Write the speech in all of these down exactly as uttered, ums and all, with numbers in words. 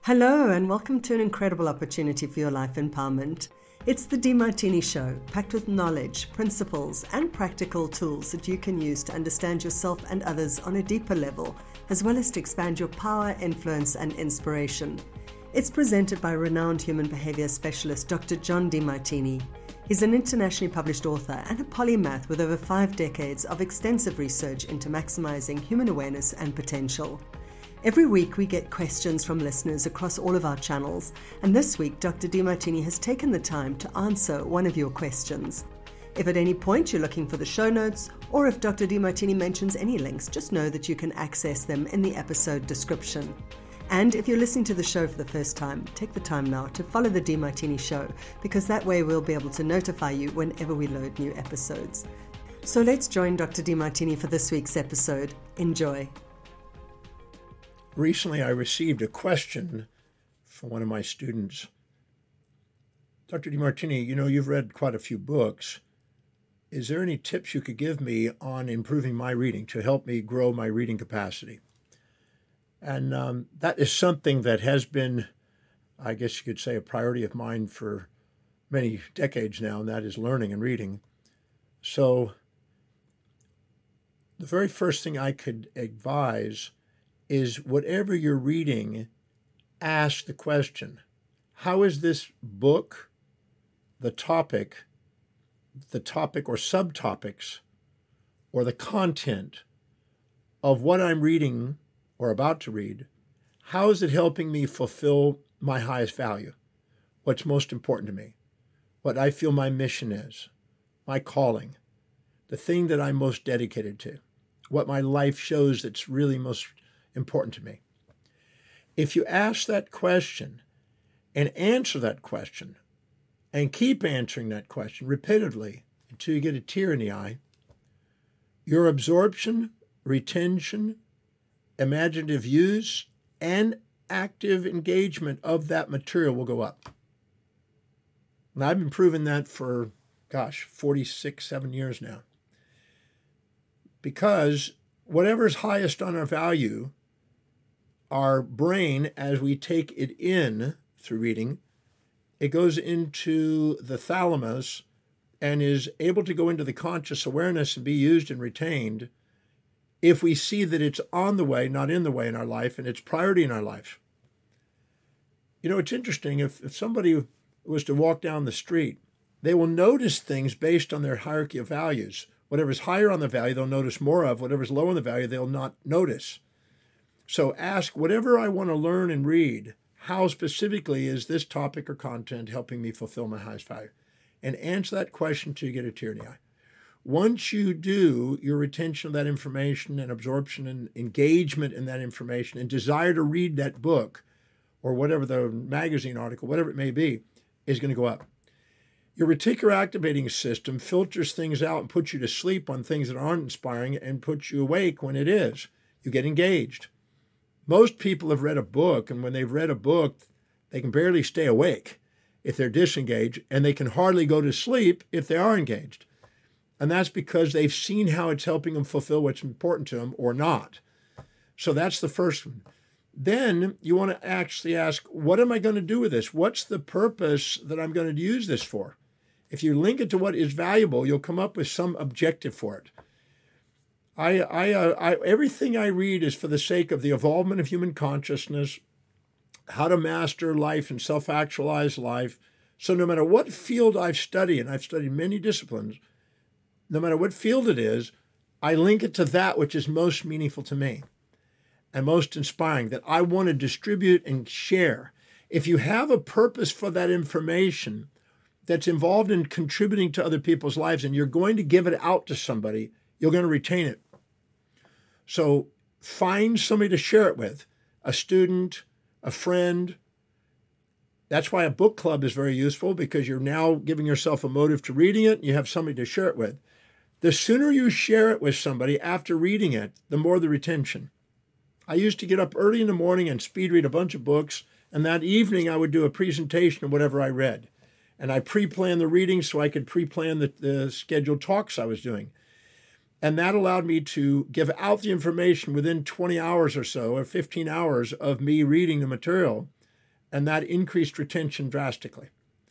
Hello and welcome to an incredible opportunity for your life empowerment. It's the Demartini Show, packed with knowledge, principles, and practical tools that you can use to understand yourself and others on a deeper level, as well as to expand your power, influence, and inspiration. It's presented by renowned human behavior specialist Doctor John Demartini. He's an internationally published author and a polymath with over five decades of extensive research into maximizing human awareness and potential. Every week we get questions from listeners across all of our channels, and this week Doctor Demartini has taken the time to answer one of your questions. If at any point you're looking for the show notes, or if Doctor Demartini mentions any links, just know that you can access them in the episode description. And if you're listening to the show for the first time, take the time now to follow the Demartini Show, because that way we'll be able to notify you whenever we load new episodes. So let's join Doctor Demartini for this week's episode. Enjoy. Recently, I received a question from one of my students. Doctor Demartini, you know, you've read quite a few books. Is there any tips you could give me on improving my reading to help me grow my reading capacity? And um, that is something that has been, I guess you could say, a priority of mine for many decades now, and that is learning and reading. So the very first thing I could advise is whatever you're reading, ask the question, how is this book, the topic, the topic or subtopics, or the content of what I'm reading or about to read, how is it helping me fulfill my highest value? What's most important to me? What I feel my mission is, my calling, the thing that I'm most dedicated to, what my life shows that's really most important to me. If you ask that question and answer that question and keep answering that question repeatedly until you get a tear in the eye, your absorption, retention, imaginative use, and active engagement of that material will go up. And I've been proving that for, gosh, forty-six, seven years now. Because whatever's highest on our value, our brain, as we take it in through reading, it goes into the thalamus and is able to go into the conscious awareness and be used and retained if we see that it's on the way, not in the way in our life, and it's priority in our life. You know, it's interesting. If, if somebody was to walk down the street, they will notice things based on their hierarchy of values. Whatever's higher on the value, they'll notice more of. Whatever's low on the value, they'll not notice. So ask, whatever I want to learn and read, how specifically is this topic or content helping me fulfill my highest value? And answer that question till you get a tear in the eye. Once you do, your retention of that information and absorption and engagement in that information and desire to read that book or whatever the magazine article, whatever it may be, is going to go up. Your reticular activating system filters things out and puts you to sleep on things that aren't inspiring and puts you awake when it is. You get engaged. Most people have read a book, and when they've read a book, they can barely stay awake if they're disengaged, and they can hardly go to sleep if they are engaged. And that's because they've seen how it's helping them fulfill what's important to them or not. So that's the first one. Then you want to actually ask, what am I going to do with this? What's the purpose that I'm going to use this for? If you link it to what is valuable, you'll come up with some objective for it. I, I, uh, I, everything I read is for the sake of the evolvement of human consciousness, how to master life and self-actualize life. So no matter what field I've studied, and I've studied many disciplines, no matter what field it is, I link it to that which is most meaningful to me and most inspiring, that I want to distribute and share. If you have a purpose for that information that's involved in contributing to other people's lives and you're going to give it out to somebody, you're going to retain it. So find somebody to share it with, a student, a friend. That's why a book club is very useful, because you're now giving yourself a motive to reading it. And you have somebody to share it with. The sooner you share it with somebody after reading it, the more the retention. I used to get up early in the morning and speed read a bunch of books, and that evening I would do a presentation of whatever I read. And I pre-planned the readings so I could pre-plan the, the scheduled talks I was doing. And that allowed me to give out the information within twenty hours or so, or fifteen hours of me reading the material, and that increased retention drastically.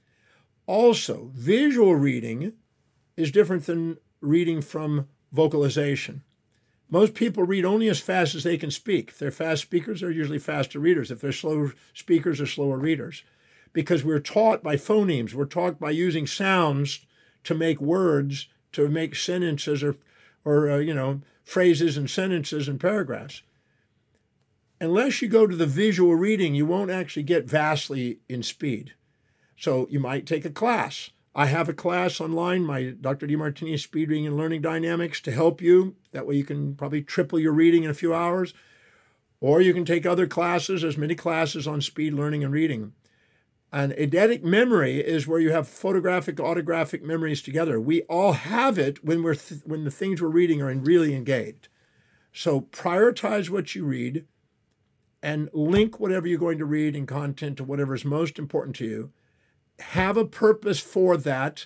Also, visual reading is different than reading from vocalization. Most people read only as fast as they can speak. If they're fast speakers, they're usually faster readers. If they're slow speakers, they're slower readers. Because we're taught by phonemes, we're taught by using sounds to make words, to make sentences or, or uh, you know, phrases and sentences and paragraphs. Unless you go to the visual reading, you won't actually get vastly in speed. So you might take a class. I have a class online, my Doctor Demartini Speed Reading and Learning Dynamics, to help you. That way you can probably triple your reading in a few hours. Or you can take other classes. There's many classes on speed learning and reading. And eidetic memory is where you have photographic, autographic memories together. We all have it when we're th- when the things we're reading are really engaged. So prioritize what you read and link whatever you're going to read in content to whatever is most important to you. Have a purpose for that.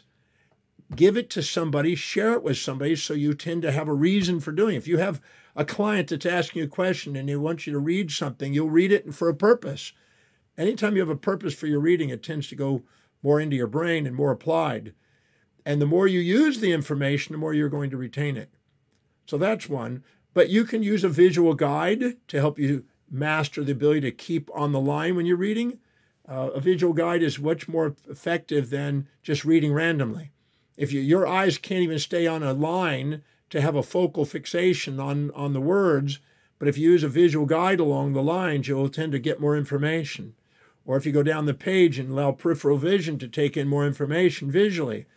Give it to somebody, share it with somebody, so you tend to have a reason for doing it. If you have a client that's asking you a question and they want you to read something, you'll read it for a purpose. Anytime you have a purpose for your reading, it tends to go more into your brain and more applied. And the more you use the information, the more you're going to retain it. So that's one. But you can use a visual guide to help you master the ability to keep on the line when you're reading. Uh, a visual guide is much more effective than just reading randomly. If you, your eyes can't even stay on a line to have a focal fixation on, on the words, but if you use a visual guide along the lines, you'll tend to get more information. Or if you go down the page and allow peripheral vision to take in more information visually.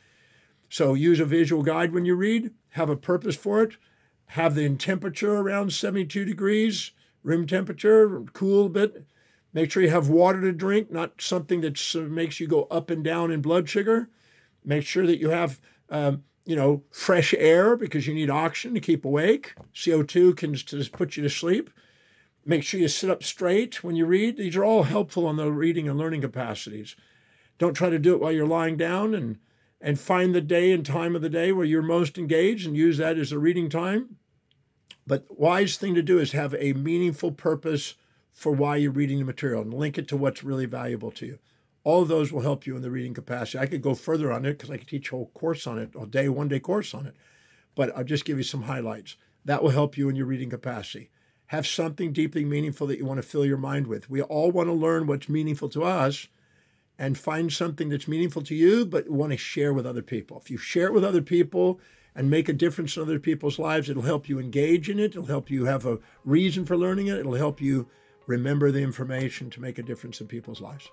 So use a visual guide when you read, have a purpose for it, have the temperature around seventy-two degrees, room temperature, cool a bit. Make sure you have water to drink, not something that makes you go up and down in blood sugar. Make sure that you have, um, you know, fresh air because you need oxygen to keep awake. C O two can just put you to sleep. Make sure you sit up straight when you read. These are all helpful on the reading and learning capacities. Don't try to do it while you're lying down, and, and find the day and time of the day where you're most engaged and use that as a reading time. But wise thing to do is have a meaningful purpose for why you're reading the material and link it to what's really valuable to you. All of those will help you in the reading capacity. I could go further on it because I could teach a whole course on it, a day, one day course on it. But I'll just give you some highlights. That will help you in your reading capacity. Have something deeply meaningful that you want to fill your mind with. We all want to learn what's meaningful to us and find something that's meaningful to you, but want to share with other people. If you share it with other people and make a difference in other people's lives, it'll help you engage in it. It'll help you have a reason for learning it. It'll help you remember the information to make a difference in people's lives.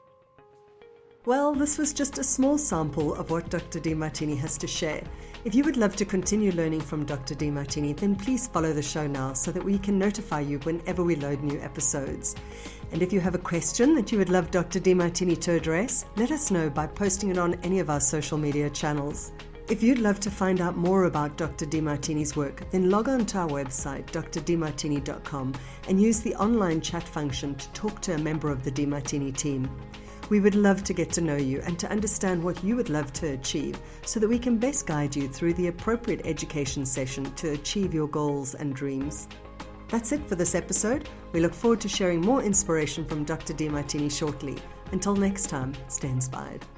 Well, this was just a small sample of what Doctor Demartini has to share. If you would love to continue learning from Doctor Demartini, then please follow the show now so that we can notify you whenever we load new episodes. And if you have a question that you would love Doctor Demartini to address, let us know by posting it on any of our social media channels. If you'd love to find out more about Doctor Demartini's work, then log on to our website, d r demartini dot com, and use the online chat function to talk to a member of the Demartini team. We would love to get to know you and to understand what you would love to achieve so that we can best guide you through the appropriate education session to achieve your goals and dreams. That's it for this episode. We look forward to sharing more inspiration from Doctor Demartini shortly. Until next time, stay inspired.